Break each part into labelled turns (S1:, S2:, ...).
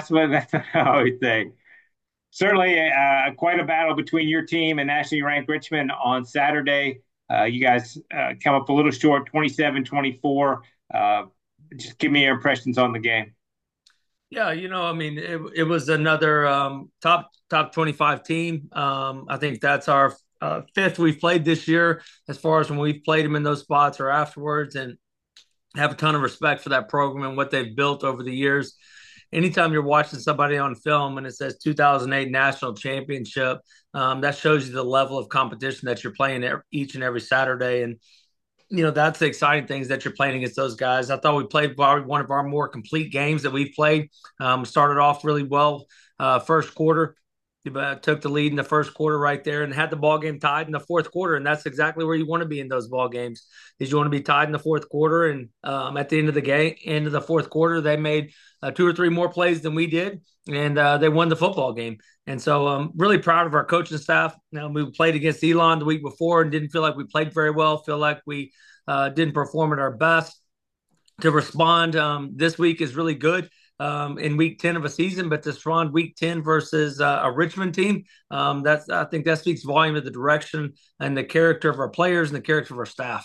S1: That's what I always say. Certainly, quite a battle between your team and nationally ranked Richmond on Saturday. You guys come up a little short, 27-24. Just give me your impressions on the game.
S2: Yeah, I mean, it was another top 25 team. I think that's our fifth we've played this year, as far as when we've played them in those spots or afterwards, and have a ton of respect for that program and what they've built over the years. Anytime you're watching somebody on film and it says 2008 national championship, that shows you the level of competition that you're playing each and every Saturday. And that's the exciting things that you're playing against those guys. I thought we played probably one of our more complete games that we've played. Started off really well first quarter. Took the lead in the first quarter right there and had the ball game tied in the fourth quarter, and that's exactly where you want to be in those ball games. Is you want to be tied in the fourth quarter, and at the end of the game, end of the fourth quarter, they made two or three more plays than we did, and they won the football game. And so I'm really proud of our coaching staff. Now, we played against Elon the week before and didn't feel like we played very well. Feel like we didn't perform at our best. To respond this week is really good in week 10 of a season, but to respond week 10 versus a Richmond team, I think that speaks volume of the direction and the character of our players and the character of our staff.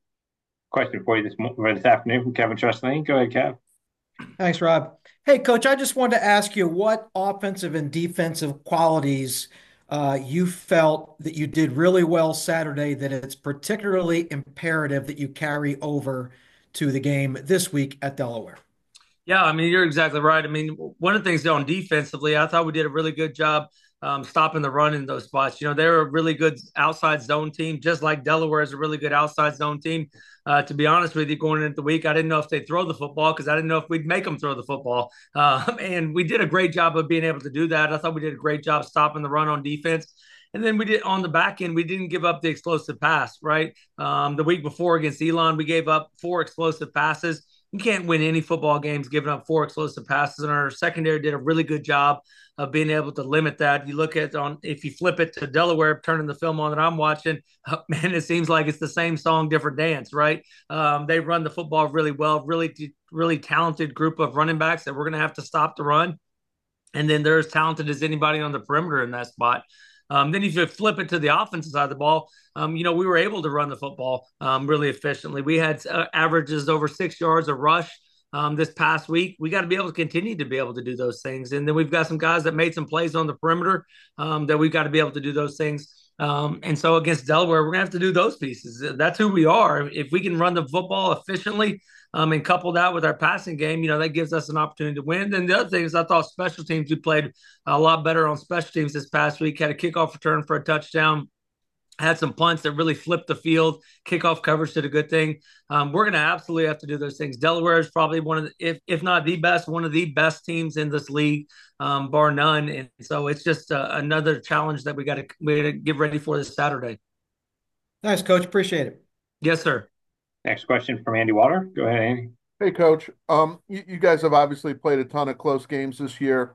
S1: Question for you this afternoon from Kevin Trustlane. Go ahead, Kev.
S3: Thanks, Rob. Hey, Coach, I just wanted to ask you what offensive and defensive qualities you felt that you did really well Saturday, that it's particularly imperative that you carry over to the game this week at Delaware.
S2: Yeah, I mean, you're exactly right. I mean, one of the things on defensively, I thought we did a really good job stopping the run in those spots. They're a really good outside zone team, just like Delaware is a really good outside zone team. To be honest with you, going into the week, I didn't know if they'd throw the football because I didn't know if we'd make them throw the football. And we did a great job of being able to do that. I thought we did a great job stopping the run on defense. And then we did on the back end, we didn't give up the explosive pass, right? The week before against Elon, we gave up 4 explosive passes. You can't win any football games giving up 4 explosive passes, and our secondary did a really good job of being able to limit that. You look at on if you flip it to Delaware, turning the film on that I'm watching, man, it seems like it's the same song, different dance, right? They run the football really well, really talented group of running backs that we're going to have to stop the run. And then they're as talented as anybody on the perimeter in that spot. Then if you flip it to the offensive side of the ball, we were able to run the football really efficiently. We had averages over 6 yards a rush this past week. We got to be able to continue to be able to do those things. And then we've got some guys that made some plays on the perimeter that we've got to be able to do those things. And so against Delaware, we're going to have to do those pieces. That's who we are. If we can run the football efficiently, and couple that with our passing game, that gives us an opportunity to win. Then the other thing is I thought special teams, we played a lot better on special teams this past week. Had a kickoff return for a touchdown. Had some punts that really flipped the field. Kickoff coverage did a good thing. We're going to absolutely have to do those things. Delaware is probably one of the, if not the best, one of the best teams in this league, bar none. And so it's just another challenge that we got to get ready for this Saturday.
S3: Nice, Coach. Appreciate it.
S2: Yes, sir.
S1: Next question from Andy Water. Go ahead, Andy.
S4: Hey, Coach. You guys have obviously played a ton of close games this year,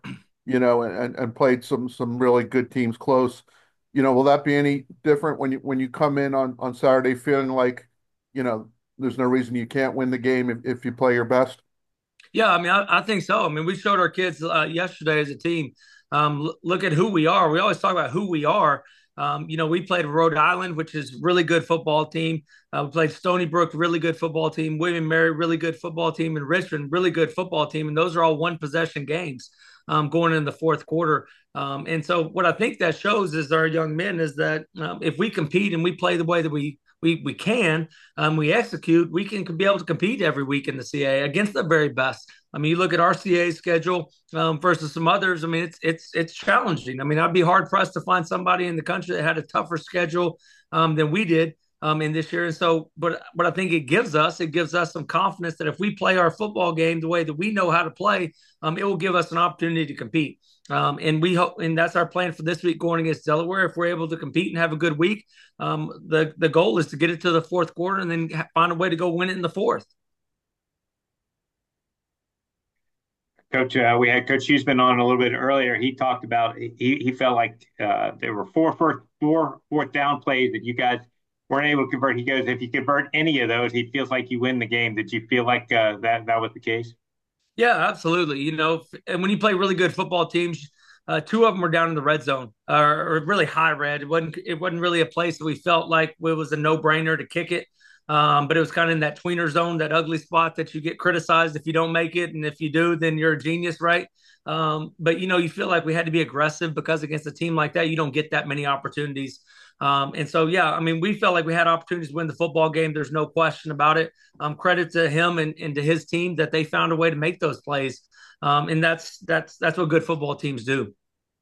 S4: and played some really good teams close. Will that be any different when you come in on Saturday feeling like, there's no reason you can't win the game if you play your best?
S2: Yeah, I mean, I think so. I mean, we showed our kids yesterday as a team. Look at who we are. We always talk about who we are. We played Rhode Island, which is really good football team. We played Stony Brook, really good football team. William Mary, really good football team. And Richmond, really good football team. And those are all one possession games going in the fourth quarter. And so what I think that shows is our young men is that if we compete and we play the way that we can, we execute, we can be able to compete every week in the CA against the very best. I mean, you look at our CA schedule versus some others. I mean, it's challenging. I mean, I'd be hard pressed to find somebody in the country that had a tougher schedule than we did in this year. And so, but I think it gives us some confidence that if we play our football game the way that we know how to play, it will give us an opportunity to compete. And we hope, and that's our plan for this week going against Delaware. If we're able to compete and have a good week, the goal is to get it to the fourth quarter and then find a way to go win it in the fourth.
S1: Coach, we had Coach Huseman on a little bit earlier. He talked about he felt like there were fourth down plays that you guys weren't able to convert. He goes, if you convert any of those, he feels like you win the game. Did you feel like that was the case?
S2: Yeah, absolutely. And when you play really good football teams, two of them were down in the red zone, or really high red. It wasn't really a place that we felt like it was a no brainer to kick it. But it was kind of in that tweener zone, that ugly spot that you get criticized if you don't make it, and if you do, then you're a genius, right? But you feel like we had to be aggressive because against a team like that, you don't get that many opportunities. And so, yeah, I mean, we felt like we had opportunities to win the football game. There's no question about it. Credit to him and to his team that they found a way to make those plays. And that's what good football teams do.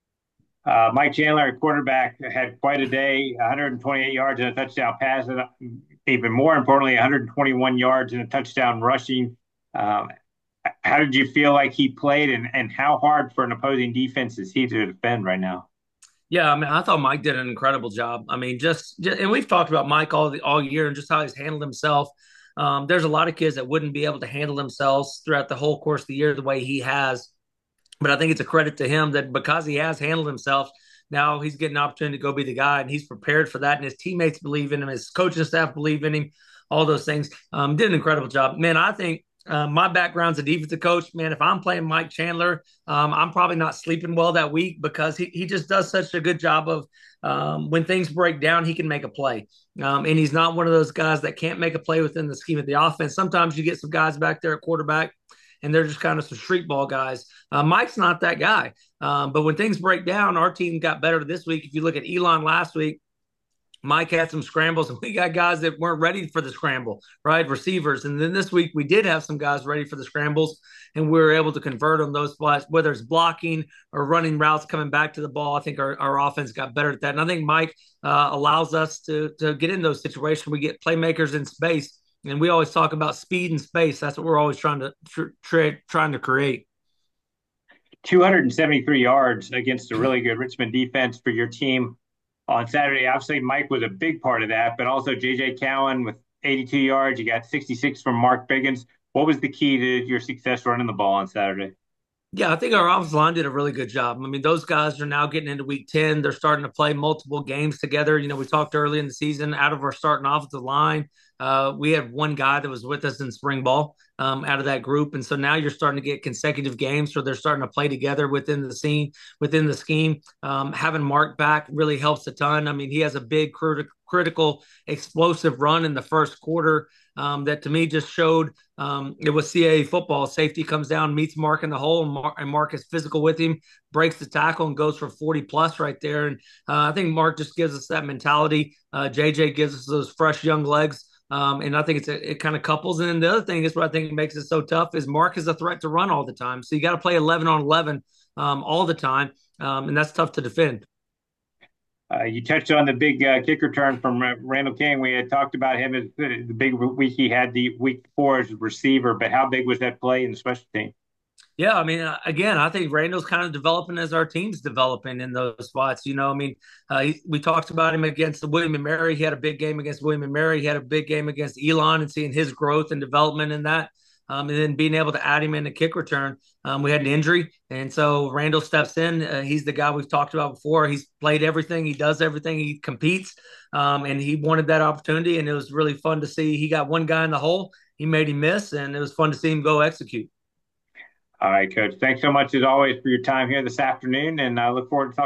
S1: Mike Chandler, at quarterback, had quite a day, 128 yards and a touchdown pass, and even more importantly, 121 yards and a touchdown rushing. Um, how did you feel like he played, and how hard for an opposing defense is he to defend right now?
S2: Yeah, I mean, I thought Mike did an incredible job. I mean, and we've talked about Mike all year and just how he's handled himself. There's a lot of kids that wouldn't be able to handle themselves throughout the whole course of the year the way he has. But I think it's a credit to him that because he has handled himself, now he's getting an opportunity to go be the guy, and he's prepared for that. And his teammates believe in him, his coaching staff believe in him, all those things. Did an incredible job, man. I think my background's a defensive coach, man. If I'm playing Mike Chandler, I'm probably not sleeping well that week because he just does such a good job of when things break down, he can make a play. And he's not one of those guys that can't make a play within the scheme of the offense. Sometimes you get some guys back there at quarterback and they're just kind of some street ball guys. Mike's not that guy. But when things break down, our team got better this week. If you look at Elon last week, Mike had some scrambles, and we got guys that weren't ready for the scramble, right? Receivers. And then this week, we did have some guys ready for the scrambles, and we were able to convert on those spots, whether it's blocking or running routes coming back to the ball. I think our offense got better at that. And I think Mike allows us to get in those situations. We get playmakers in space, and we always talk about speed and space. That's what we're always trying to create.
S1: 273 yards against a really good Richmond defense for your team on Saturday. Obviously, Mike was a big part of that, but also J.J. Cowan with 82 yards. You got 66 from Mark Biggins. What was the key to your success running the ball on Saturday?
S2: Yeah, I think our offensive line did a really good job. I mean, those guys are now getting into week 10. They're starting to play multiple games together. We talked early in the season out of our starting offensive line. We had one guy that was with us in spring ball out of that group. And so now you're starting to get consecutive games where they're starting to play together within the scene, within the scheme. Having Mark back really helps a ton. I mean, he has a big critical, explosive run in the first quarter that to me just showed it was CAA football. Safety comes down, meets Mark in the hole, and Mark is physical with him, breaks the tackle, and goes for 40 plus right there. And I think Mark just gives us that mentality. JJ gives us those fresh young legs. And I think it kind of couples. And then the other thing is what I think makes it so tough is Mark is a threat to run all the time. So you got to play 11 on 11 all the time. And that's tough to defend.
S1: You touched on the big kick return from Randall King. We had talked about him as the big week he had the week before as a receiver, but how big was that play in the special team?
S2: Yeah, I mean, again, I think Randall's kind of developing as our team's developing in those spots. I mean, we talked about him against the William and Mary. He had a big game against William and Mary. He had a big game against Elon, and seeing his growth and development in that. And then being able to add him in the kick return. We had an injury, and so Randall steps in. He's the guy we've talked about before. He's played everything. He does everything. He competes, and he wanted that opportunity, and it was really fun to see. He got one guy in the hole. He made him miss, and it was fun to see him go execute.
S1: All right, Coach. Thanks so much as always for your time here this afternoon, and I look forward to talking.